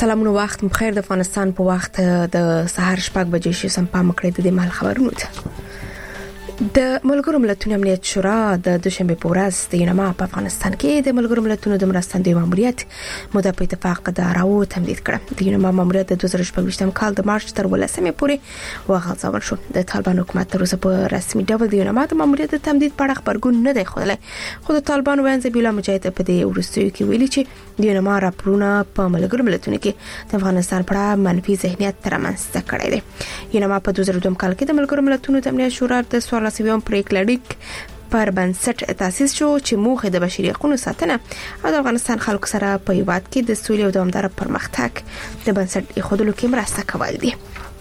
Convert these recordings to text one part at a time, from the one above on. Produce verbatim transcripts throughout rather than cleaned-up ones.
سلامونه وخت بخیر. د افغانستان په وخت د سهار شپږ بجې شې سم پام کړی د مال خبرونه ته. د ملګرو ملتونو امنیت شورا د دوشنبه په ورځ د یونما په افغانستان کې د ملګرو ملتونو د مرستندوی ماموریت موده په اتفاق د راو تمدید کړ. د یونما ماموریت د دوه زره شپږ کال د مارچ تر ولسمې پورې وغځول شو. د طالبان حکومت تر اوسه په رسمي ډول د یونما د ماموریت د تمدید په اړه خبرګون نه دی خوړلی، خو د طالبان وایي ذبیح الله مجاهد په دې ورستیو کې ویلي چې د یونما راپورونه په ملګرو ملتونو کې د افغانستان په اړه منفي ذهنیت رامنځته کړی دی. یونما په دوه زره دوه کال کې د ملګرو ملتونو د امنیت شورا د سوالاسیوم پریکړلیک پر بنسټ تاسیس شو چې موخه د بشري حقوقو ساتنه او د افغانستان خلکو سره په هیواد کې د سولې او دوامدار پرمختګ د بنسټ ایښودلو کې مرسته کول دي.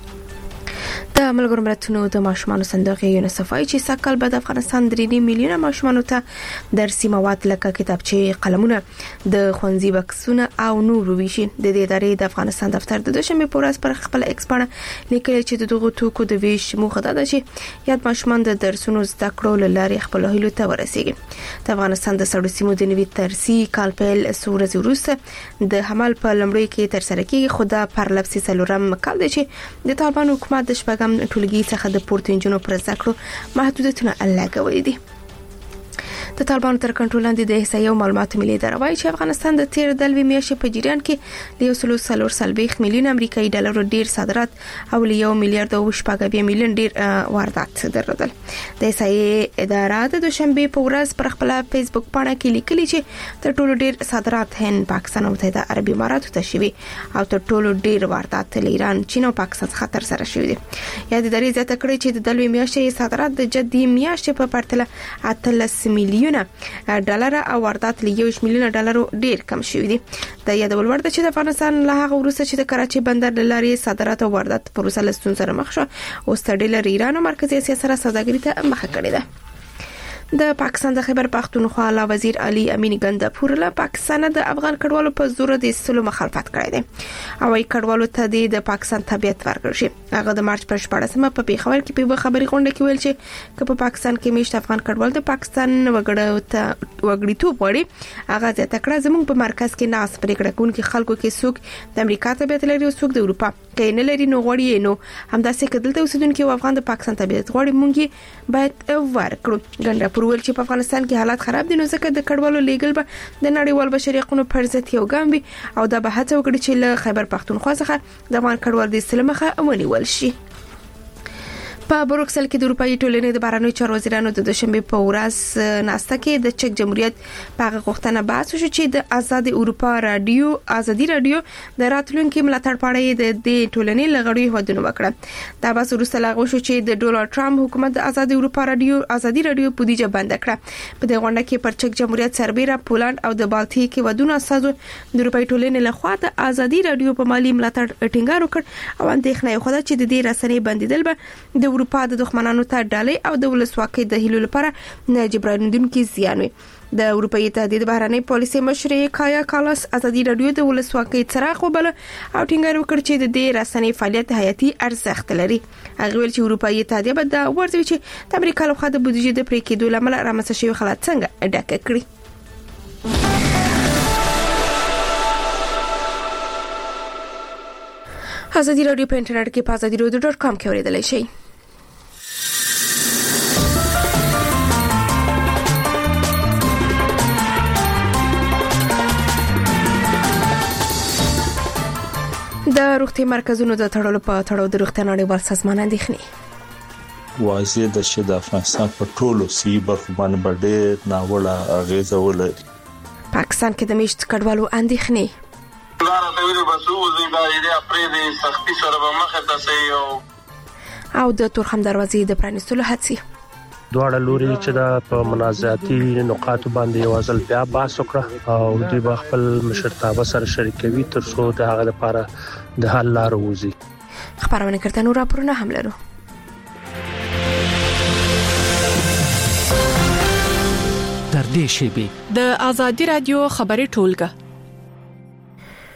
د ملګرو ملتونو د ماشومانو صندوق یونیسف وايي چې سکهال به د افغانستان درې میلیونه ماشومانو ته درسي مواد لکه کتابچې، قلمونه، د ښوونځي بکسونه او نور ویشي. د دې ادارې د افغانستان دفتر د دوشنبه په ورځ پر خپل ایکس باندې لیکلي چې د دغه توکو د ویش موخه ده چې یاد ماشومان د درسونو زده کړو لارې خپل هیلو ته ورسیږي. د افغانستان د سړو سیمو د نوي ترسي کال پیل سورز وروسته د حمل په لمړی کې تر سره کېږي، خو د پرلپسې څلورم کال دی چې د طالبان حکومت د شپږم ټولګي څخه د پورته انجونو پر زده کړو محدودیتونه لګولي دي. د طالبانو تر کنټرول لاندې د احصایې او معلوماتو ملي اداره وايي چې افغانستان د تیر دلوي میاشتې په جریان کې له یو سل څلور سلويخ میلیون امریکایي ډالر ډیر صادرات او له یو میلیارډ او شپږ میلیون ډیر واردات درلودل. د احصایې اداره د دوشنبه په ورځ پر خپل فیسبوک باندې کې لیکلي چې تر ټولو ډیر صادرات هند، پاکستان او متحده عربي اماراتو ته شوي او تر ټولو ډیر واردات له ایران، چین او پاکستان څخه تر سره شوي دي. یا د ادارې زیاته کړې چې د دلوي میاشتې صادرات د جدي میاشتې په پرتله اتلس میلیون ډالر او واردات له یو میلیون ډالر ډیر کم شوي دي. د یادول وړ ده چې د افغانستان له هغه وروسته چې د کراچي بندر لارې صادرات او واردات پروسه له ستونزو سره مخ شو او ستړي له ایران او مرکزي اسیا سره سوداګري ته مخه کړې ده. د پاکستان د خیبر پختونخوا لا وزیر علي امین ګندپور له پاکستان د افغان کډوالو په زور د سلو مخالفت کړی دی او ای کډوالو ته د پاکستان طبيعت ورکړ شي. هغه د مارچ پر شپږمه په پیښور کې په خبري غونډه کې ویل چې که په پاکستان کې میشت افغان کډوال د پاکستان وګړو ته وګړي توپ وړي، هغه ځکه کړه زموږ په مرکز کې ناس پرېکړه کوونکي خلکو کې څوک د امریکا طبيعت لري او څوک د اروپا کې نه لري، نو غوړي نو همداسې کدلته اوسیدونکو افغان د پاکستان طبيعت غوړي مونږ باید ورکړو. ګندپور ول چې په افغانستان کې حالات خراب دي، نو ځکه د کډوالو لیګل به د نړیوال بشري حقوقو پر ضد یو ګام وي او دا به هڅه وکړي چې له خیبر پختونخوا څخه د افغان کډوالو د سلمخه ونیول شي. په بروکسل کې د اروپאי ټولنې د بهرنیو چارو وزیرانو د دوشنبه په ورځ ناسته کې د چک جمهوریت په هغه غوښتنه بحث وشو چې د آزاد اروپا رادیو ازادي رادیو د راتلونکو ملاتړ پاړې د دې ټولنې لغړی هودونه وکړه. دا بحث وروسته لاغو شو چې د ډونالد ټرمپ حکومت د آزاد اروپا رادیو ازادي رادیو بودیجه بند کړه. په دې غونډه کې پر چک جمهوریت، سربیرا، پولند او د بالتیک ودونو اساسو د اروپאי ټولنې لخوا د آزادي رادیو په مالی ملاتړ ټینګار وکړ او اندېښنه یې خوده چې د دې رسنۍ بندیدل به د اروپا د دښمنانو ته ډالۍ او د ولسواکۍ د هیلو لپاره نه جبرانیدونکو زیان وي. د اروپאי اتحادیې د بهرنۍ پالیسي مشر کایا کالاس ازادي رادیو د ولسواکۍ څراغ وبل او ټینګار وکړ چې د دې رسنۍ فعالیت حیاتي ارزښت لري. هغه ویل چې اروپאי اتحادیه به د ورځي چې د امریکا لخوا د بودیجې د پرې کېدو لامل رامنځته شوی حالت څنګه ډاکه کړی. ازادي رادیو په انټرنیټ کې په ازادي رادیو ډاټ کام کې اوریدلای شئ. د روغتي مرکزونو د تړلو په تړاو د روغتیا نړیوال سازمان اندېښنې واضح ده چې د افغانستان په ټولو سی برخو باندې ډېر ناوړه اغیزه ولري. پاکستان کې د میشت کډوالو اندېښنې او د تورخم دروازې د پرانیستلو هڅې. دواړه لوري چې دا په منازعاتي نقاط باندې وازل بیا بحث وکړه او دوی به خپل مشرتابه سره شریکوي تر څو د هغه لپاره د حل لار ووزي. خبرونه کړه نو راپورونه هم لرو. تر دې شی به د ازادي رادیو خبري ټولګه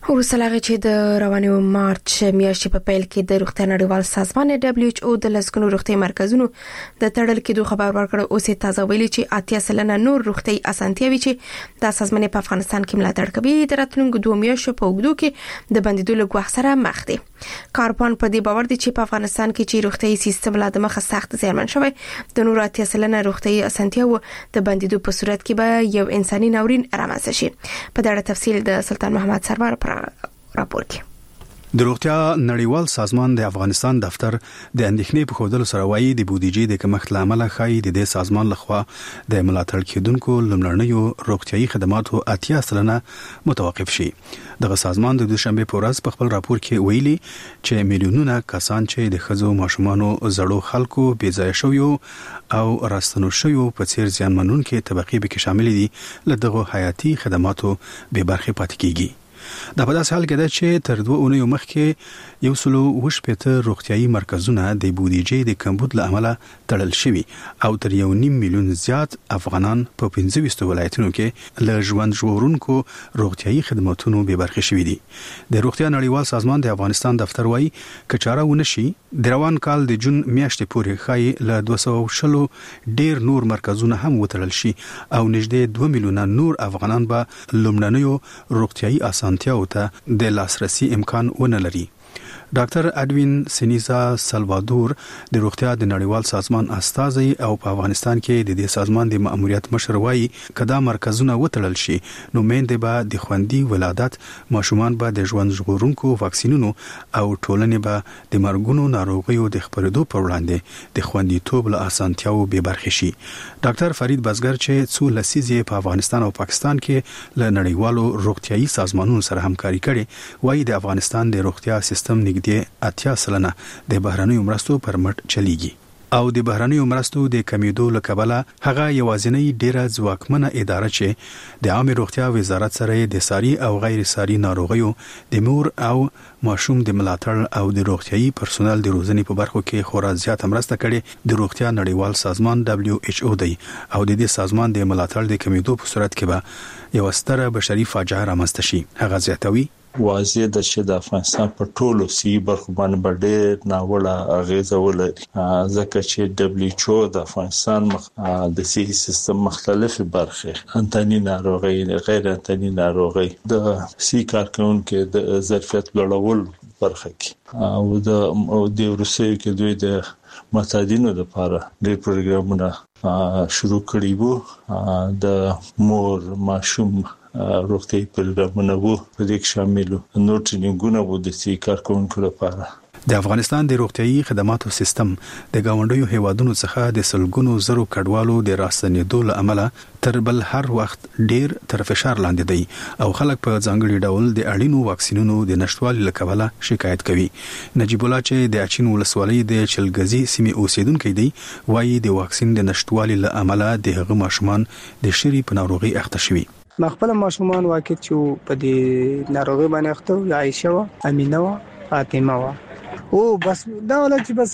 ورسلغه چې د رواني مارچ میاشتې په پیل کې د روغتیا نړیوال سازمان دبليو ایچ او د لسګونو روغتي مرکزونو د تړل کېدو خبر ورکړ او سه تازه ویلي چې اتیا سلنه نور روغتي اسانتیاوي چې د سازمان په افغانستان کې ملاتړ کوي د راتلونکو دوه میاشتو په وګړو کې د بندیدو له ګواښ سره مخ دي. کارپان په دې باور دي چې په افغانستان کې چې روغتي سیستم لا د مخه سخت زیانمن شوی د نور اتیا سلنه روغتي اسانتیاو د بندیدو په صورت کې به یو انساني ناورین رامنځته شي. په دا تفصیل د سلطان محمد سرور پر راپور کې د روغتیا نړیوال سازمان د افغانستان دفتر د اندېښنې په خوندلو سره وايي د بودیجې د کمښت لامل خای د دې سازمان لخوا د ملاتړ کېدونکو لمړنیو روغتيایي خدماتو اتیا سلنه متوقف شي. دغه سازمان د دوشنبه په ورځ په خپل راپور کې ویلي چې میلیونونه کسان چې د خزو ماشومانو زړو خلکو بې ځای شویو او راستنو شویو په څیر زیانمنونکو طبقې به کې شامل دي له دغه حیاتي خدماتو به برخه پاتې کیږي. دا په داسې حال کې ده چې تر دوه اونیو مخکې یو سلو وش پېته روغتيایي مرکزونه د بودیجې د کمبود له امله تړل شوي او تر یو نیم میلیون زیات افغانان په پنځه ویشت ولایتونو کې له ژوند ژغورونکو روغتيایي خدماتونو به برخه شوي دي. د روغتیا نړیوال سازمان د افغانستان دفتر وايي کچاره ونشي د روان کال د جون میاشتې پورې خای له دوه سوه شلو ډیر نور مرکزونه هم وتړل شي او نږدې دوه میلیونه نور افغانان به لومړنیو روغتيایي اسانتیاو ته د لاسرسي امکان ونه لري. ډاکټر اډوین سینیزا سلوادور د روغتیا د نړیوال سازمان استازي او په افغانستان کې د دې سازمان د مأموریت مشر وايي کدا مرکزونه وتړل شي نو میندې به د خوندي ولادت ماشومان به د ژوند ژغورونکو واکسینونو او ټولنې به د مرګونو ناروغیو د خپرېدو پر وړاندې د خوندیتوب له اسانتیاو به برخه شي. ډاکټر فرید بزګر چې څو لسیزې په افغانستان او پاکستان کې له نړیوالو روغتيایي سازمانونو سره همکاري کړې وايي د افغانستان د روغتیا سیستم نږدې اتیا سلنه د بهرنیو مرستو پر مټ چلیږي او د بهرنیو مرستو د کمیدو له کبله هغه یوازینی ډیره ځواکمنه اداره چې د عامه روغتیا وزارت سره د ساري او غیر ساري ناروغیو د مور او ماشوم د ملاتړ او د روغتيایي پرسونل د روزنې په برخو کې خورا زیات مرسته کړي د روغتیا نړیوال سازمان دبليو ایچ او دی او د دې سازمان د ملاتړ د کمیدو په صورت کې به یو ستره بشري فاجعه رامنځته شي. هغه زیاتوي واضح ده چې د افغانستان په ټولو سی برخو باندې ډېر ناوړه اغیزه ولري ځکه چې دبليو ایچ او د افغانستان مخ د سی سیستم مختلفه برخې انتنی ناروغي غیر انتنی ناروغي د سی کارکونکو د ظرفیت لوړول برخه کې او د د روسیې کې دوی د معتادینو لپاره د پروګرامونه شروع کړي وو د مور ماشوم روغتي پروګرامونه وو په دې کې شامل نو ټریننګونه وو د سي کارکونکو لپاره. د افغانستان د روغتيایي خدماتو سیستم د گاونډیو هیوادونو څخه د سلګونو زرو کډوالو د راستنېدو له امله تر بل هر وخت ډیر تر فشار لاندې دی او خلک په ځانګړي ډول د اړینو واکسینونو د نشټوالي له کبله شکایت کوي. نجیب الله چې د اچین ولسوالۍ د چلګزي سیمې اوسیدونکو دی وايي د واکسین د نشټوالي له امله د هغه ماشومان د شری په ناروغي اخته شوي. مخبل ماشومان واکد چې په دې ناروغي باندې اخته عائشه و امینه و فاطمه و او بس دا ولې چې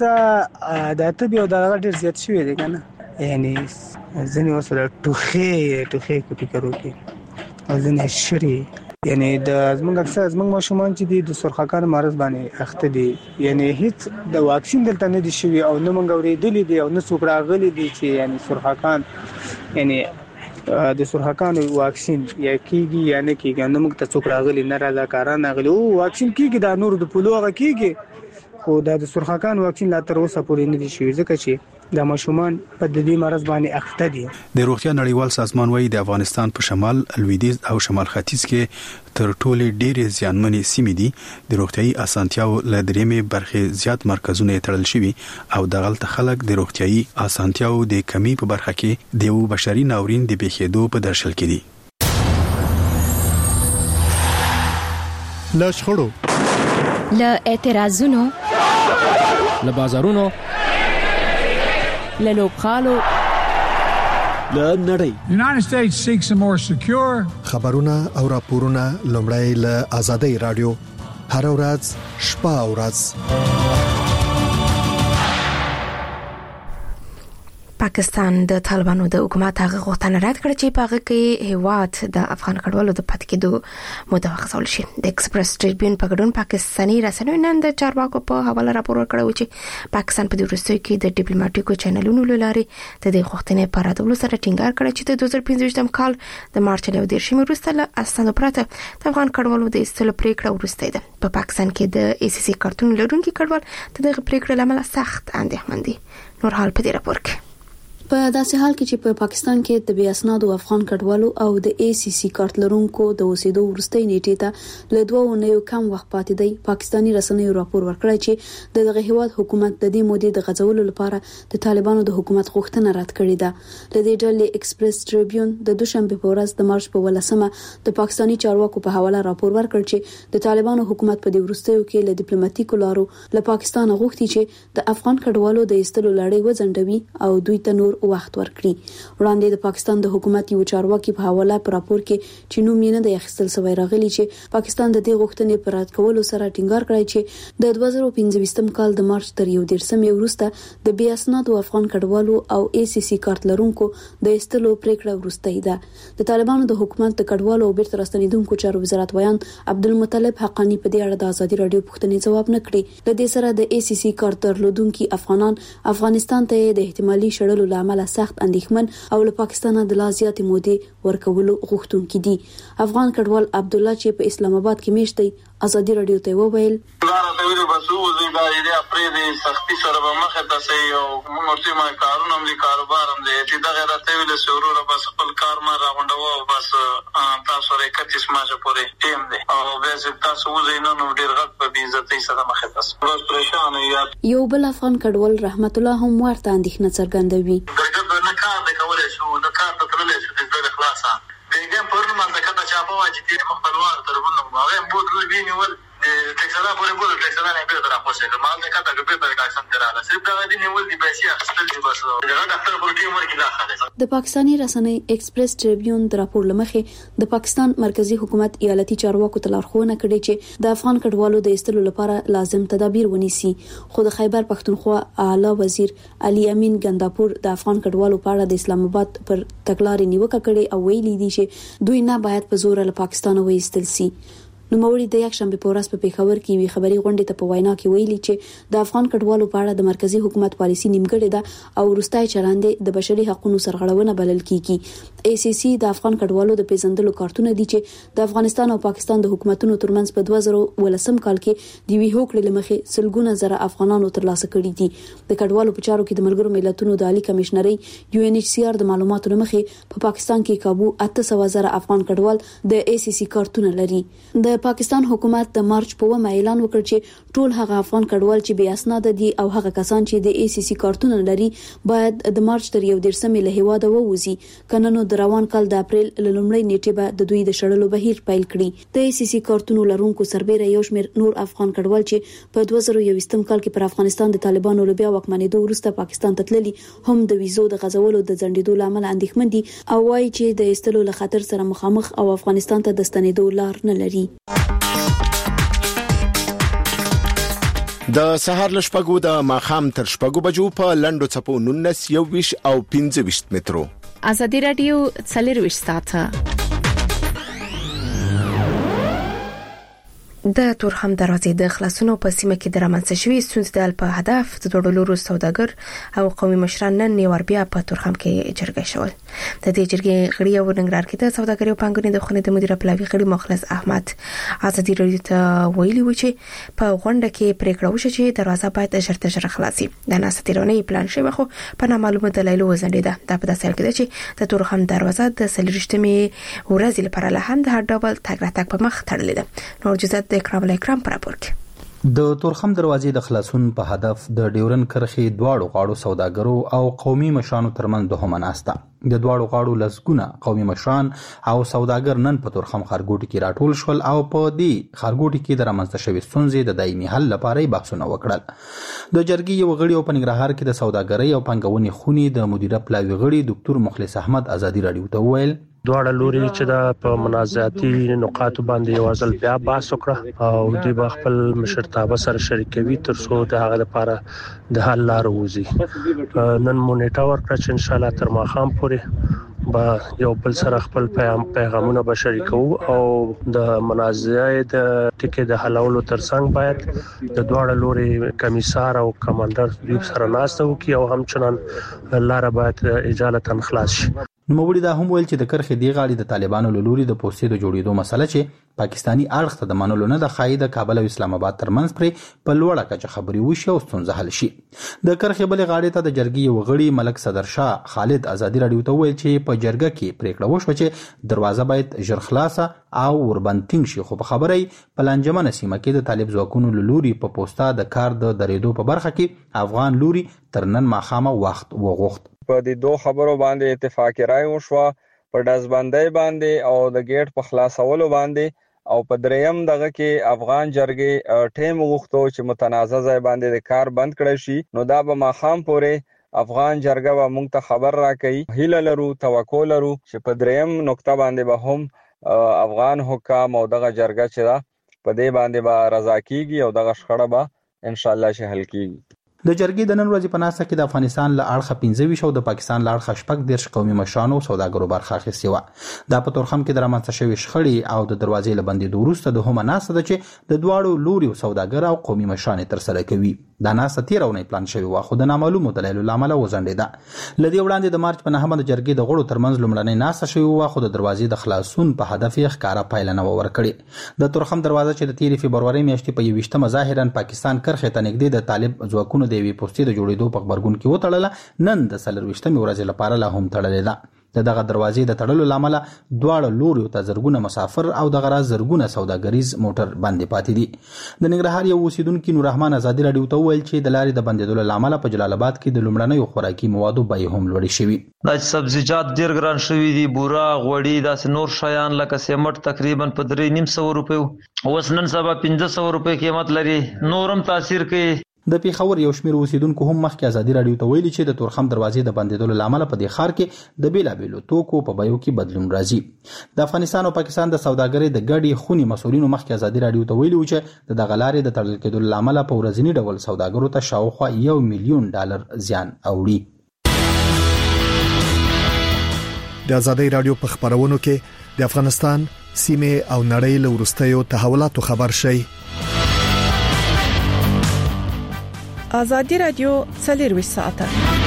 بس د اتبي او د ډیر زیات شوی دی کنه یعنی ځنې وسره ټوخه ټوخه کوي کوي او ځنې شری یعنی د زمونږ اکثر زمونږ ماشومان چې د سرخکان مرض باندې اخته دي یعنی هیڅ د واکسین دلته نه دي شوی او نه مونږ ورېدلې دي او نه څوک راغلي دي چې یعنی سرخکان یعنی د سرحکان واکسین یا کیږي یا نه کیږي نو موږ ته څوک راغلي نه راځه کاران راغلي او واکسین کیږي دا نور د پلوغه کیږي خو د سرحکان واکسین لا تر اوسه پورې نه دي شوی ځکه چې د ماشومان په دې مرض باندې اخته دي. د روغتیا نړیوال سازمان وايي د افغانستان په شمال لویدیځ او شمال ختیځ کې تر ټولو ډېرې زیانمنې سیمې دي د روغتيایي اسانتیاو له درېمې برخې زیات مرکزونه تړل شوي او دغلت خلک د روغتيایي اسانتیاو د کمی په برخه کې د یو بشري ناورین د بېخېدو په درشل کې دي. له شخړو له اعتراضونو له بازارونو له لوبخالو له نړۍ The United States seeks a more secure خبرونه او راپورونه لومړی له آزادۍ رادیو هر ورځ شپه او ورځ پاکستان د طالبانو د حکومت هغه غوښتنه رد کړه چې په هغه کې هیواد د افغان کډوالو د پاتې کېدو مدعا وکړل شي. د ایکسپریس ټریبیون په ګډون پاکستاني رسنیو نن د چارواکو په حواله راپور ورکړ چې پاکستان په دې وروستیو کې د ډیپلوماټیکو چینلونو لارې د دې غوښتنې په راتلو سره ټینګار کړ چې د دوه زره پنځه ویشت کال د مارچ له دیرشمې وروسته له اسنادو پرته د افغان کډوالو د ایستلو پریکړه وروسته ده. په پاکستان کې د ای سی سی کارتون لرونکي کډوال د دغه پریکړې لامل سخت اندېښمن دي. نور حال په دې راپور کې په داسې حال کې چې په پاکستان کې د بې اسنادو افغان کډوالو او د ای سی سی کارت لرونکو د اوسېدو وروستۍ نیټې ته له دوه اونیو کم وخت پاتې دی، پاکستاني رسنیو راپور ورکړی چې د دغه هیواد حکومت د دې مودې د غځولو لپاره د طالبانو د حکومت غوښتنه رد کړې ده. د دې ډلې ایکسپریس ټریبیون د دوشنبه په ورځ د مارچ په ولسمه د پاکستاني چارواکو په حواله راپور ورکړ چې د طالبانو حکومت په دې وروستیو کې له ډیپلوماټیکو لارو له پاکستان غوښتي چې د افغان کډوالو د ایستلو لړۍ وځنډوي او دوی ته نور وخت ورکړي. وړاندې د پاکستان د حکومت یو چارواکي په حواله پر راپور کې چې نوم یې نه دی اخیستل شوی راغلی چې پاکستان د دې غوښتنې پر رد کولو سره ټینګار کړی چې د دوه زره پنځه ویشت کال د مارچ تر یو دیرشمې وروسته د بې اسنادو افغان کډوالو او ای سی سی کارت لرونکو د ایستلو پریکړه وروستۍ ده. د طالبانو د حکومت د کډوالو او بیرته راستنیدونکو چارو وزارت ویان عبدالمطلب حقانی په دې اړه د ازادي رادیو پوښتنې ځواب نه کړی. د دې سره د ای سی سی کارت درلودونکو افغانان افغانستان ته د احتمالي شړلو لامل سخت اندېښمن او له پاکستان د لا زیاتې مودې ورکولو غوښتونکي دي. افغان کډوال عبد الله چې په اسلام آباد کې میشت دی ازادي رادیو ته وویل دا راته بسو زه دا دې اپریل سختي سره به مخه تاسو یو موږ ته ما کارونه هم دي کاروبار هم دي چې دا راته ویل سرور بس خپل کار ما راغونډو او بس تاسو رې کتیس ماجه پورې ټیم دي او به تاسو وزینو نو ډیر غټ په عزت سره مخه تاسو بس پریشان یا یو بل افغان کډوال رحمت الله هم ورته اندېښنه څرګندوي. نه کار د کولای شو نه کار ته تللی شو د خلاصه دغه پرونه ماته کته چا په واجب دي مخبروار تر ونه هغه بود ویني ول تکسره پورې بوله تکسره نه به تر اخوسه مال د کته په پیپر کاکسن تراله صرف دا دي نیول دي پیسې اخستل دي بس دا ډاکټر په ټیم ورکی داخله. د پاکستاني رسنۍ ایکسپریس ټریبیون د راپور لمخې د پاکستان مرکزی حکومت ایالتي چارواکو ته لارښوونه کړې چې د افغان کډوالو د ایستلو لپاره لازم تدابیر ونیسي. خو د خیبر پښتونخوا اعلی وزیر علي امین ګنداپور د افغان کډوالو په اړه د اسلام آباد پر تګلارې نیوکه کړې او ویلي دي چې دوی نه باید په زور له پاکستان وایستل شي. نو موري د یک شنبه په ورځ په پیښور کې وی خبري غونډه ته په وینا کې ویلي چې د افغان کډوالو په اړه د مرکزی حکومت پالیسی نیمګړې ده او وروستای چلند د بشري حقوقو سرغړونه بلل کیږي. ای سی سی د افغان کډوالو د پیژندلو کارتونه دي چې د افغانستان او پاکستان د حکومتونو ترمنځ په دوه زره ولسم کال کې د وی هوکړې لمخې سلګونه زره افغانانو ترلاسه کړي دي. د کډوالو په چارو کې د ملګرو ملتونو د عالی کمشنري یو ان ایچ سی آر د معلوماتو لمخې په پاکستان کې کابو اته سوه زره افغان کډوال د ای سی سی کارتونه لري. د پاکستان حکومت د مارچ په ومه اعلان وکړ چې ټول هغه افغان کډوال چې بې اسناد دي او هغه کسان چې د ای سی سی کارتونه لري باید د مارچ تر یو دیرشمې له هیواده ووځي کنه نو د روان کال د اپریل لومړۍ نیټې به د دوی د شړلو بهیر پیل کړي. د ای سی سی کارتونو لرونکو سربېره یو شمېر نور افغان کډوال چې په دوه زره یوویشتم کال کې پر افغانستان د طالبانو له بیا واکمنېدو وروسته پاکستان ته تللي هم د ویزو د غځولو د ځنډېدو لامل اندېښمن دي او وايي چې د ایستلو له خطر سره مخامخ او افغانستان ته د ستنېدو لار نه لري. د سهار لشپګو د ماخام تر شپګو بجو په لندو چپو نونس یو ویش او پنځه ویش مترو. ازادي رادیو څلور ویش ساعته د تورخم دروازې د خلاصونو په سیمه کې د رامنځته شوې ستونزې د حل په هدف د ډوډلورو سوداګر او قومي مشران نن نیوار بیا په تورخم کې جرګه شول. د دې جرګې غړي او ننګرهار کې د سوداګرۍ او پانګونې د خونې د مدیر پلاوي غړي مخلص احمد ازادي رادیو ته ویلي و چې په غونډه کې پریکړه وشوه چې دروازه باید ژر تر خلاصي. د ناستیرونې پلان شوی خو په نامعلومه دلایل وزنده. دا په داسې حال کې ده چې د تورخم دروازه د سلریشتمې ورځې لپاره له هم د هر ډول تګ راتګ په مخ تړلې ده. نور جزات د اکرام اکرام پر راپورک د تورخم دروازې د خلاصون په هدف د ډیورن کرخي دواړو غاړو سوداګرو او قومي مشرانو ترمنځ د همناسته د دواړو غاړو لسګونه قومي مشران او سوداګر نن په تورخم خارګوټي کې راټول شول او په دې خارګوټي کې د رامنځته شوې ستونزې د دایمي حل لپاره بحثونه وکړل. د جرګې یو غړي او په ننګرهار کې د سوداګرۍ او پنګونې خونې د مدیره پلاوي غړي ډاکټر مخلص احمد ازادي رادیو ته وویل دواړه لوري چې دا په منازعاتي نقاط باندې یو ځل بیا بحث وکړه او دوی به خپل مشرتابه سره شریکوي تر څو د هغه لپاره د حل لار ووزي. نن مونیټا ورکړه چې ان شاء الله تر ماښام پورې با یو بل سره خپل پیغامونه به شریکو او د منازعې د ټکي د حلولو ترڅنګ باید د دواړه لوري کمیسار او کمانډر دوی سره ناسته وکړي او همچنان لار باید اجالتا خلاص شي. نوموړي دا هم ویل چې د کرخې دی غاړي د طالبانو له لوري د پوستې د جوړېدو مسله چې پاکستانی اړخ ته د منلو نه د خای د کابل او اسلام آباد ترمنځ پرې په لوړه کچه خبري وشي او ستونزه حل شي. د کرخې بلې غاړي ته د جرګې یو غړي ملک صدر شاه خالد ازادي رادیو ته ویل چې په جرګه کې پریکړه وشوه چې دروازه باید ژر خلاصه او وربندتینګ شي، خو په خبري په لنجمنه سیمه کې د طالب ځواکونو له لوري په پوسټا د کار د درېدو په برخه کې افغان لوري تر نن ماښامه وخت وغوښت. په دې دوه خبرو باندې اتفاق رائے وشو، په دزبندۍ باندې او د گیټ په خلاصولو باندې، او په دریم دغه کې افغان جرګې ټیم وغوښتو چې متنازع ځای باندې د کار بند کړی شي. نو دا به ماښام پورې افغان جرګه به موږ ته خبر راکړي. هیله لرو، توقع لرو چې په دریم نقطه باندې به هم افغان حکام او دغه جرګه چې دا په دې باندې به رضا کیږي او دغه شخړه به ان شاء الله چې حل کیږي. د جرګې د نن ورځې په ناسته کې د افغانستان له اړخه پنځه ویشت او د پاکستان له اړخه شپږ دېرش قومي مشرانو او سوداګرو برخه اخیستې وه. دا په تورخم کې د رامنځته شوې شخړې او د دروازې له بندېدو وروسته د هغه ناسته ده چې د دواړو لوري سوداګر او قومي مشران ترسره کوي. دا ناسته تېره اونۍ پلان شوې وه خو د نامعلومو دلایلو له امله وځنډېده. له دې وړاندې د مارچ په نهمه د جرګې د غړو ترمنځ لومړنۍ ناسته شوې وه خو د دروازې د خلاصون په هدف یې ښکاره پایله نه وه ورکړې. د تورخم دروازه چې د تېرې فبرورۍ میاشتې په یوویشتمه ظاهراً پاکستان کرښې ته نږدې د طالب ځواکونو د یوې پوستې د جوړېدو په خبرګون کې وتړله، نن د څلرویشتمې ورځې لپاره لا هم تړلې ده. د دغه دروازې د تړلو لامل دواړه لوري ته زرګونه مسافر او د غراز زرګونه سوداګریز موټر باندې پاتې دي. د ننګرهار یو اوسیدونکو نور رحمان ازادي رادیو ته ویل چې د لارې د بندیدو لامل په جلال آباد کې د لومړنیو خوراکي موادو بیې هم لوړې شوي. دا سبزیجات ډیر ګران شوي دي، بورا، غوړي، داسې نور شیان لکه سیمټ تقریبا په درې نیم سوه روپیو، اوس نن سبا پنځه سوه روپۍ قیمت لري، نورم تاثیر کوي. د پیښور یو شمېر اوسیدونکو هم مخکې ازادي رادیو ته ویلي چې د تورخم دروازې د بندېدو لامل په دې ښار کې د بیلابیلو توکو په بیو کې بدلون راځي. د افغانستان او پاکستان د سوداګرۍ د ګډې خونې مسؤلینو مخکې ازادي رادیو ته ویلي و چې د دغه لارې د تړل کېدو لامل په ورځني ډول سوداګرو ته شاوخوا یو میلیون ډالر زیان اوړي. د ازادي رادیو په خبرونو کې د افغانستان سیمه او نړۍ له وروستیو تحولاتو خبر شي. ازادي رادیو څلور ساعته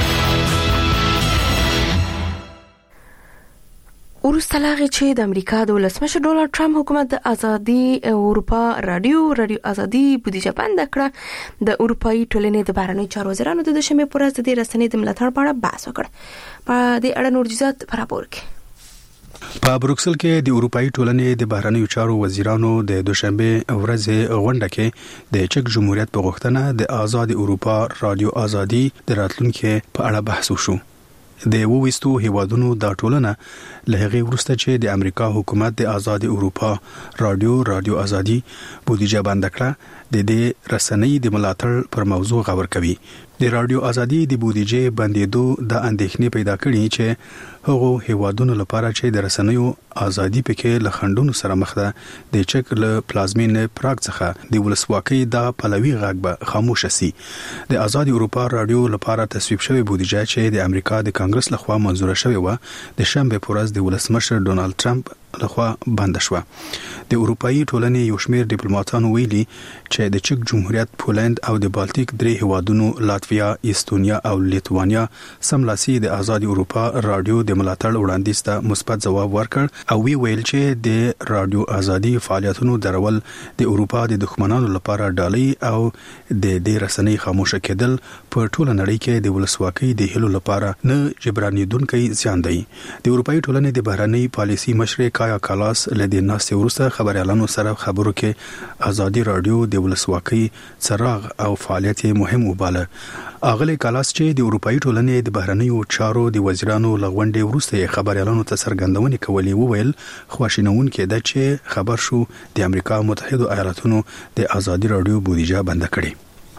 ورسته لاغي چې د امریکا د ولسمشر ډونالد ټرمپ حکومت د ازادي اروپا رادیو رادیو ازادي بودیجه بند کړه. د اروپאי ټولنې د بهرنیو چارو وزیرانو د دوشنبه پر ورځ د دې رسنۍ د ملاتړ په اړه بحث وکړ. په دې اړه نور جزئیات په راپور کې. په بروکسل کې د اروپאי ټولنې د بهرنیو چارو وزیرانو د دوشنبه ورځې غونډه کې د چک جمهوریت په غوښتنه د آزاد اروپا رادیو ازادي د راتلونکو په اړه بحث وشو. د وويستو هیوادونو د ټولنه له هغه وروسته چې د امریکا حکومت د آزاد اروپا رادیو رادیو ازادي بودیجه بند کړه، د دې رسنۍ د ملاتړ پر موضوع غور کوي. د رادیو ازادي د بودیجه بندیدو د اندېښنې پیدا کړې چې هغه هیوادونو لپاره چې د رسنیو ازادي پکې له خندونو سره مخ ده، د چک له پلازمین پراګ څخه د ولسواکۍ د پلوي غږ به خاموش شي. د آزاد اروپا رادیو لپاره تصویب شوی بودیجه چې د امریکا د کانګرس لخوا منزور شوی و، د شنبه پر ورځ د ولسمشر ډونالد ټرمپ لخوا بند شو. د اروپאי ټولنې یو شمېر ډیپلوماټانو ویلي چې د چک جمهوریت، پولند او د بالټیک درې هیوادونو لاتویا، ایستونیا او لیتوانیا سملاسي د آزاد اروپا رادیو د ملاتړ وړاندیز ته مثبت ځواب ورکړ او وی ویل چې د رادیو ازادي فعالیتونو درول د اروپا د دښمنانو لپاره ډالۍ او د دې رسنۍ خاموشه کېدل په ټوله نړۍ کې د ولسواکۍ د هلو لپاره نه جبرانیدونکي زیان دی. د اروپאי ټولنې د بهرنۍ پالیسي مشر کایا کالاس لدې ناستې وروسته خبريالانو سره خبرو کې ازادي رادیو د ولسواکۍ څراغ او فعالیت مهم وباله. اغلی کالاس چې د اروپאי ټولنې د بهرنیو چارو د وزیرانو لغونډې وروسته خبريالانو ته څرګندونې کولې وویل خواشینون کې ده چې خبر شو د امریکا متحده ایالاتونو د ازادي رادیو بودیجه بند کړي.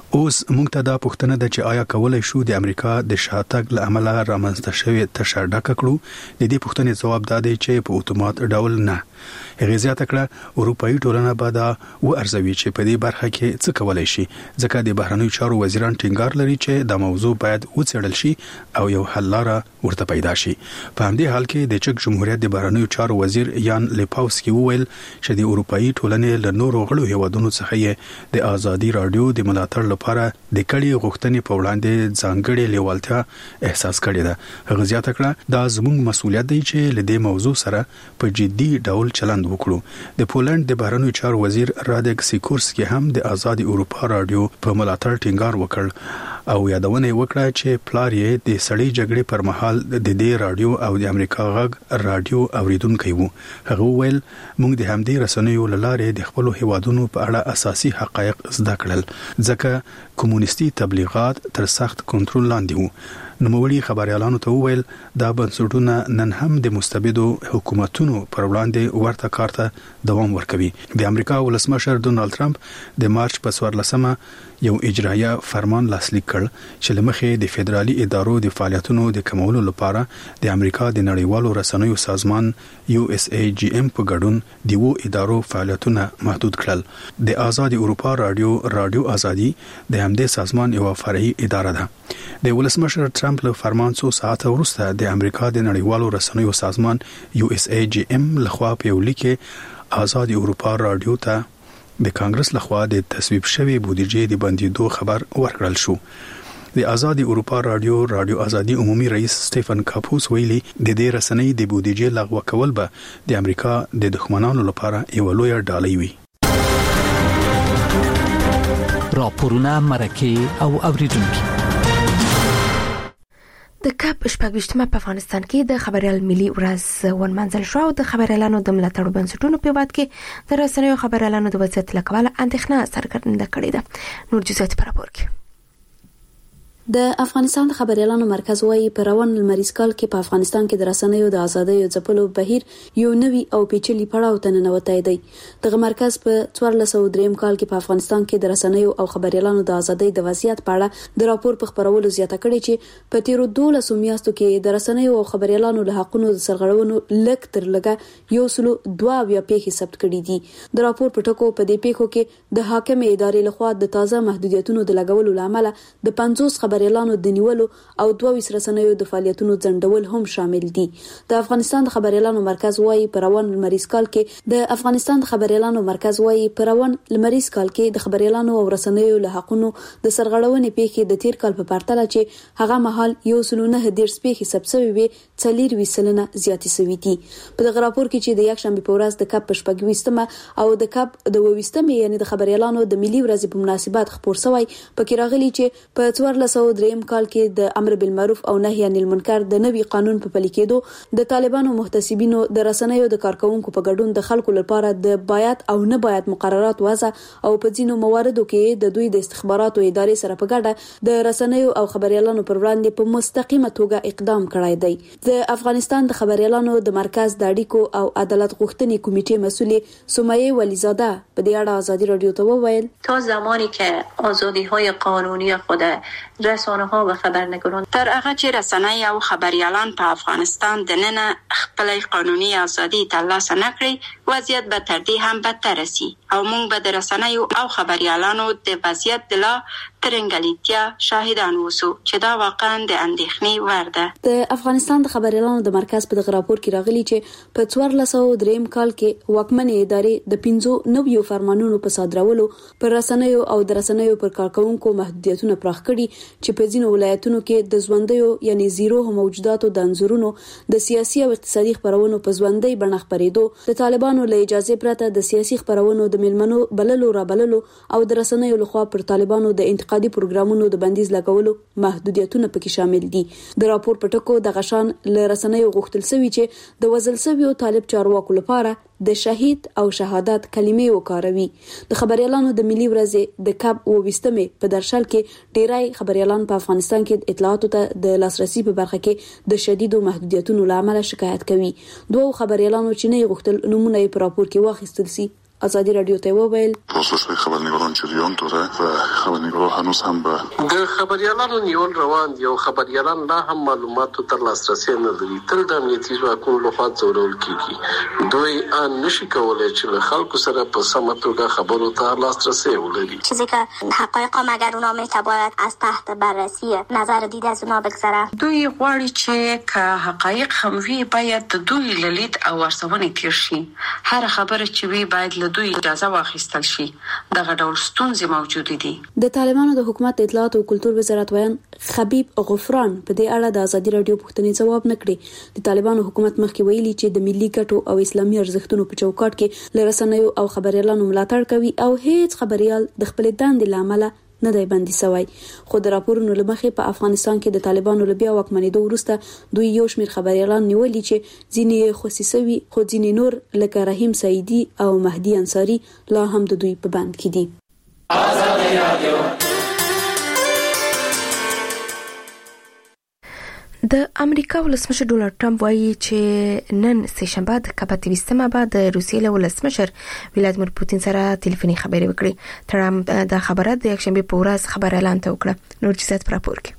اوس موږ ته دا پوښتنه ده چې آیا کولای شو د امریکا د شاتګ له امله رامنځته شوی تشه ډکه کړو؟ د دې پوښتنې جواب دا دی چې په اتومات ډول نه. هغه زیاته کړه اروپאי ټولنه به دا و ارزوي چې په دې برخه کې څه کولای شي، ځکه د بهرنیو چارو وزیران ټینګار لري چې دا موضوع باید وڅېړل شي او یو حل لاره ورته پیدا شي. په همدې حال کې د چک جمهوریت د بهرنیو چارو وزیر یان لیپاوسکی وویل چې د اروپאי ټولنې له نورو غړو هیوادونو څخه یې د ازادي رادیو د ملاتړ لپاره د کړي غوښتنې په وړاندې ځانګړې لیوالتیا احساس کړې ده. هغه زیاته کړه دا زموږ مسؤلیت دی چې له دې موضوع سره په جدي ډول چلند وکړو. د پولند د بهرنیو چارو وزیر رادک سیکورسکی هم د آزادي اروپا رادیو په ملاتړ ټینګار وکړ او یادونه وکړه چې پلار یې د سړې جګړې پر مهال د دې رادیو او د امریکا غږ رادیو اوریدونکو وو. هغه ویل موږ د همدې رسنیو لاره د خپل هیوادونو په اړه اساسي حقایق زده کړل، ځکه کمونیستي تبلیغات تر سخت کنټرول لاندې وو. نوموړي خبريالانو ته وویل دا بنسټونه نن هم د مستبدو حکومتونو پر وړاندې ورته کار ته دوام ورکوي. د امریکا ولسمشر ډونالد ټرمپ د مارچ په څوارلسمه یو اجرایه فرمان لاسلیک کړ چې لمخې د فدرالي ادارو د فعالیتونو د کمولو لپاره د امریکا د نړیوالو رسنیو سازمان یو اس ای جی ام په ګډون د وو ادارو فعالیتونه محدود کړل. د آزادي اروپا رادیو رادیو آزادي د همدې سازمان یو فرعي اداره ده. د ولسمشر ټرمپ له فرمان څو ساعت وروسته د امریکا د نړیوالو رسنیو سازمان یو اس ای جی ام لخوا په یو لیک آزادي اروپا رادیو ته د کانګرس لخوا د تصویب شوی بودیجې د بندیدو خبر ورکړل شو. د آزادي اروپا رادیو رادیو آزادي عمومي رئیس سټيفن کاپوس ویلي د دې رسنۍ د بودیجې لغوه کول به د امریکا د دښمنانو لپاره یو لوی ډالۍ وي. راپورونه مرکه او اوریدونکو د کاپ شپږشتمه په افغانستان کې د خبريال ملي ورځ ونمنځل شو او د خبريالانو د ملاتړ بنسټونو په واد کې د رسنیو خبريالانو د وضعیت لکواله اندېښنه څرګنده کړې ده. نور جزئیات په راپور کې. د افغانستان خبريالانو مرکز وايي په روان لمریز کال کې په افغانستان کې د رسنیو د ازادۍ او ځپلو بهیر یو نوي او پیچلي پړاو ته ننوتای دی. دغه مرکز په څوارلس سوه درې کال کې په افغانستان کې د رسنیو او خبريالانو د ازادۍ د وضعیت په اړه د راپور په خبرولو زیاته کړې چې په تیرو دولسو میاشتو کې د رسنیو او خبريالانو له حقونو د سرغړونو لک تر لګه یو سلو دوه بیا پیښې ثبت کړې دي. د راپور په ټکو په دې پیښو کې د حاکم ادارې لخوا د تازه محدودیتونو د لګولو لامل د پنځوس خبريالانو د نیولو او دوه ویس رسنیو د فعالیتونو ځنډول هم شامل دي. د افغانستان خبريالانو مرکز وايي په روان لمریز کال کې د افغانستان خبريالانو مرکز وايي په روان لمریز کال کې د خبريالانو او رسنیو له حقونو د سرغړونې پیښې د تیر کال په پرتله چې هغه مهال یو سلو نه دیرش پیښې ثبت شوې وي څلور ویسلنه زیاتې شوې دي. په دغه راپور کې چې د یک شنبه په ورځ د کاپ شپږویشتمه او د کاپ د اوویشتمه یعنی د خبريالانو د ملي ورځې په مناسبت خبر شوی پکې راغلي چې په څوارلس سوه درې کال کې د امر بالمعروف او نهي عن المنکر د نوي قانون په پلي کېدو د طالبانو محتسبینو د رسنیو د کارکونکو په ګډون د خلکو لپاره د باید او نه باید مقررات وضع او په ځینو مواردو کې د دوی د استخباراتو ادارې سره په ګډه د رسنیو او خبريالانو پر وړاندې په مستقیمه توګه اقدام کړی دی. د افغانستان د خبريالانو د مرکز د اړیکو او عدالت غوښتنې کمیټې مسؤل سمیه ولیزاده په دې اړه آزادي رادیو ته وویل تا زمانی که آزادی‌های قانونی خود رسانه ها و خبرنگاران تر هغه چې رسنۍ او خبريالان په افغانستان د نن خپل قانوني ازادي ترلاسه نکړي وضعیت به تر دې هم بدتر شي او موږ به د رسنۍ او خبريالانو د وضعیت د لا ترنګلیتیا شاهدان وسو چې دا واقعا د اندېښنې وړ ده. د افغانستان د خبريالانو د مرکز په دغه راپور کې راغلي چې په څوارلس سوه درې کال کې واکمنې ادارې د پنځو نویو فرمانونو په صادرولو پر رسنیو او د رسنیو پر کارکونکو محدودیتونه پراخ کړي چې په ځینو ولایتونو کې د ژوندیو یعنی زیرو موجوداتو د انځورونو د سیاسي او اقتصادي خبرونو په ژوندۍ بڼه خبرېدو د طالبانو له اجازه پرته د سیاسي خبرونو د ملمنو بللو را بللو او د رسنیو لخوا پر طالبانو د انتقادي پروګرامونو د بندیز لګولو محدودیتونه پکې شامل دي. د راپور په ټکو د غشان له رسنیو غوښتل شوی چې د وزل شویو طالب چارواکو لپاره د شهید او شهادت کلمې وکاروي. د خبريالانو د ملي ورځې د کاپ اوویشتمه په درشل کې ډیری خبريالان په افغانستان کې اطلاعاتو ته د لاسرسي په برخه کې د شدیدو محدودیتونو لامل شکایت کوي. دوه خبريالانو چې نه غوښتل نمونه په راپور کې واخیستل سي ازادي رادیو ته وویل تاسو خبرنګاران جریان داره و خبرنګاران هنوز هم به د خبريالانو نیول روان دي او خبريالان لا هم معلوماتو تر لاسرسي نه لري. تل د امنیتي ځواکونو لخوا ځورول کیږي. دوی ان نشي کولای چې له خلکو سره په سمه توګه خبرو ته لاسرسي ولري. چیزی که حقایق مگر اونا میتواند از تحت بررسی نظر دید از اونا بگذره. دوی غواړي چې که حقایق هم وي باید د دوی لید او ورسونه تیر شي. هر خبره چې وي باید له دوی اجازه واخیستل شي. دغه ډول ستونزې موجود دي. د طالبانو د حکومت اطلاعات او کلتور وزارت وایي خبيب غفران په دې اړه د ازادي رادیو پوښتنې ځواب نکړي. د طالبانو حکومت مخکې ویلي چې د ملي ګټو او اسلامي ارزښتونو په چوکاټ کې لرسنیو او خبريالانو ملاتړ کوي او هیڅ خبريال د خپل دندې لامل نه دی بندي شوی. خو د راپورونو لمخې په افغانستان کې د طالبانو لبیا واکمنېدو وروسته دوی یو شمېر خبريالان نیولي چې ځینې خصيصوي خو ځینې نور لکه رحیم سعیدي او مهدي انصاری لا هم د دوی په بند کې دي. ازادي رادیو د امریکا ولسمشر ډونالد ټرمپ وایي چې نن سه شنبه د کابه ویستمه بعد د روسیې له ولسمشر ولادیمیر پوتین سره ټلیفوني خبرې وکړې. ټرمپ د خبره د یک شنبه په ورځ خبر اعلان وکړه. نور چیزات پر راپور کې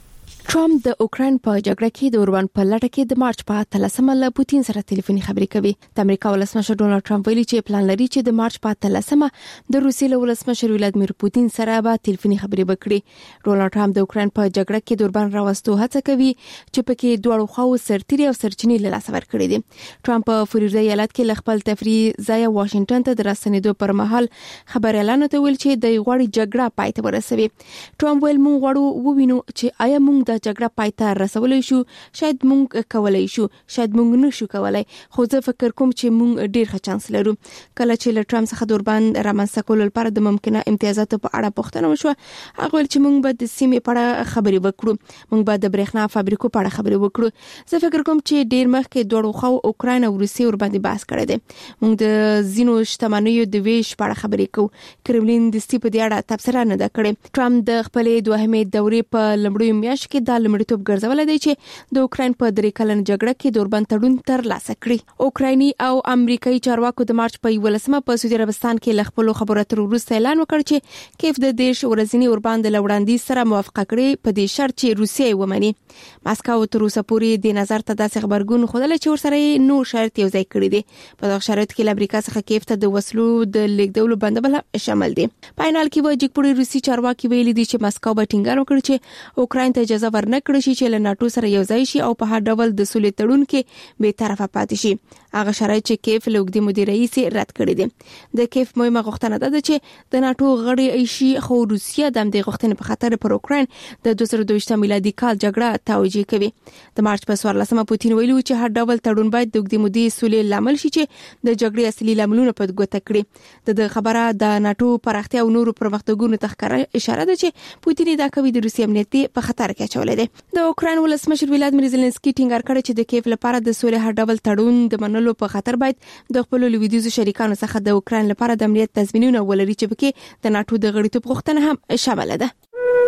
ټرمپ د اوکرين په جګړه کې د اوربان په لړ کې د مارچ په اتلسمه له پوتین سره ټلیفوني خبرې کوي. د امریکا ولسمشر ډونالد ټرمپ ویلي چې پلان لري چې د مارچ په اتلسمه د روسیې له ولسمشر ولادیمیر پوتین سره به ټلیفوني خبرې وکړي. ډونالد ټرمپ د اوکرين په جګړه کې د اوربان راوستو هڅه کوي چې پکې دوه خواو سرتيري او سرچینې له لاس ورکړي دي. ټرمپ په فلوریدا ایالت کې خپل تفریح ځای واشنگټن ته درسنیدو پر مهال خبر اعلان ته ویل چې د غوړی جګړه پای ته ورسوي. ټرمپ ویل مونږ غواړو ووینو چې آیا مونږ د جګړه پای ته رسولای شو، شاید مونږ کولای شو، شاید مونږ نشو کولای، خو زه فکر کوم چې مونږ ډیر ښه چانس لرو. کله چې له ټرمپ څخه دوربان رامنځته کول لپاره د ممکنه امتیازاتو په اړه پوښتنه وشوه، هغه ویل چې مونږ به د سیمې په اړه خبرې وکړو، مونږ به د برېښنا فابریکو په اړه خبرې وکړو. زه فکر کوم چې ډیر مخکې دوه خو اوکرين او روسیې ور باندې بحث کړی دی. مونږ د زینو شتمنیو د ویش په اړه خبرې کوو. کرملین د ستې په دې اړه تبصره نه ده کړې. ټرمپ د خپلې دوهمې دورې په لمړیو میاشتو کې د لمړیتوب ګرځول دی چې د اوکرين په درې کلن جګړه کې دوربان تړون تر لاسه کړی. اوکرایني او امریکایي چارواکو د مارچ په یولسمه په سعودي عربستان کې ل خپل خبرو اترو وروسته اعلان وکړ چې کیف د دیش ورځنی اوربان د لوړاندې سره موافقه کړې په دې شرط چې روسیه ومني. ماسکو تر اوسه پورې د نظر ته داسې خبرګون خوده چې ورسره نو شرط یو ځای کړی دی. په دغه شرط کې امریکا څخه کیف ته د وسلو د لیږدولو بندول شامل دي. پاینال کې وایي چې روسي چارواکي ویلي دي چې ماسکو به ټینګار وکړي چې اوکراین ته اجازه ورنکړي چې له ناتو سره یو ځای شي او په هر ډول د سولې تړون کې به طرفه پاتې شي. هغه شرایط چې کیف له وګړي مدیر رئیس رد کړی دي. د کیف مهمه غوښتنه ده چې د ناتو غړي شي، خو روسیه د دې غوښتنې په خاطر پر اوکراین د دوه زره دوه میلادي کال جګړه توجیه کوي. د مارچ په څوارلسمه پوتین ویلو چې هر ډول تړون باید د وګړي مدیر سولې لامل شي چې د جګړې اصلي لاملونه په ګوته کړي. د خبره د ناتو پراختیا او نورو پرمختګونو تخکره اشاره ده چې پوتین دا کوي د روسیې امنیت په خطر کې اچولې ده. د اوکراین ولسمشر ولادیمیر زيلنسکي ټینګار کړی چې د کیف لپاره د سولې هر ډول تړون د منلو په خاطر باید د خپل لویدیزو شریکانو څخه د اوکراین لپاره د امنیت تضمینونه ولري چې پکې د ناتو د غړیتوب غوښتنه هم شامل ده.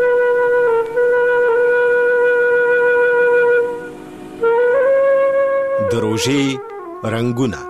دروژې رنگونه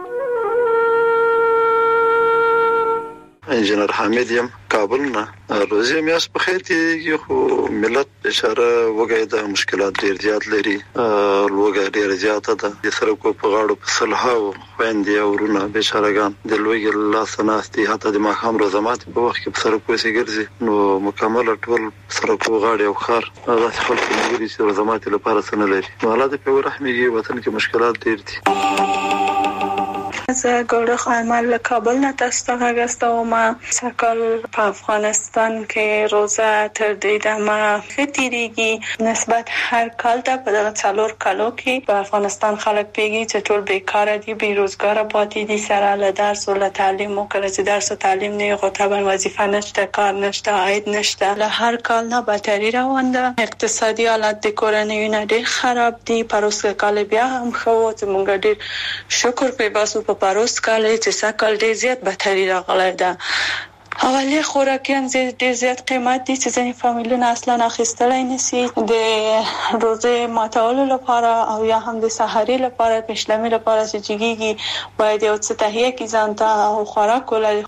انجینر حامد یم کابل نه. روزي میاس په خیر کې خو ملت اشاره وګړي د مشکلات ډیر زیات لري. لوګي ډیر زیات ده. د سرکو په غاړو په صلحاو خويندې او ورونه بشارهګان د لوګي الله سناستي حتی د ماخام روزمات په وخت کې په سرکو سي ګرځي نو مکمل ټول سرکو غاړي او خار دا خپل کې چې روزمات لپاره سن لري. نو الله دې په رحمي وطن کې مشکلات ډیر دي. زه ګورخ عمل له کابل نه تاسو ته غواړم سکل په افغانستان کې روزه تر دې دمه ختیریږي نسبت هر کال ته په دغه څلور کالو کې په افغانستان خلک پیږي چې ټول بیکاره دي بیروزګار پاتې دي سره له درس او له تعلیم او کله چې درس او تعلیم نه غوټه وظیفه نشته کار نشته عاید نشته له هر کال نه بدتري روان ده. اقتصادي حالت د کورنۍ نه ډېر خراب دي. پروسه کال بیا هم خو زمونږ ډېر شکر په باسو په پروس کال چې سکل ډېر زیات بهتري راغلی ده. حواله خوراکیان ډېر زیات قیمت دي چې ځینې فامیلونه اصلا اخیستلای نشي د روزه ماتولو لپاره او یا هم د سحری لپاره پښلمې لپاره چې جګیږي باید یو څه تهیه کی ځانته او خوراک ولري.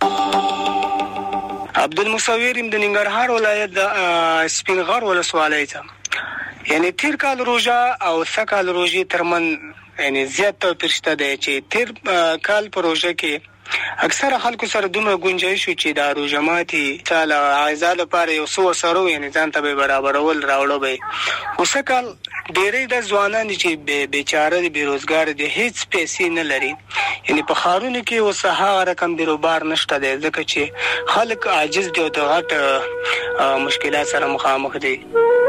عبدالمصور د ننګرهار ولایت د سپینغر ولسوالۍ ته یعنی تیر کال روزه او ثقل روزي ترمن یعنی زیات توپیر شته دی چې تیر کال په روزه کې اکثر خلکو سره دومره گنجائش شو چې دا روزه ماتي تعالی عايزه لپاره یو څو سره یعنی ځان ته به برابرول راوړو به وسکل ډېرې د ځوانان چې بیچاره دي بیروزګار دي هیڅ پیسې نه لري یعنی په خارونو کې وسه رقم بیروبار نشته دی ځکه چې خلک عاجز دي او د غټ مشکلات سره مخامخ دي.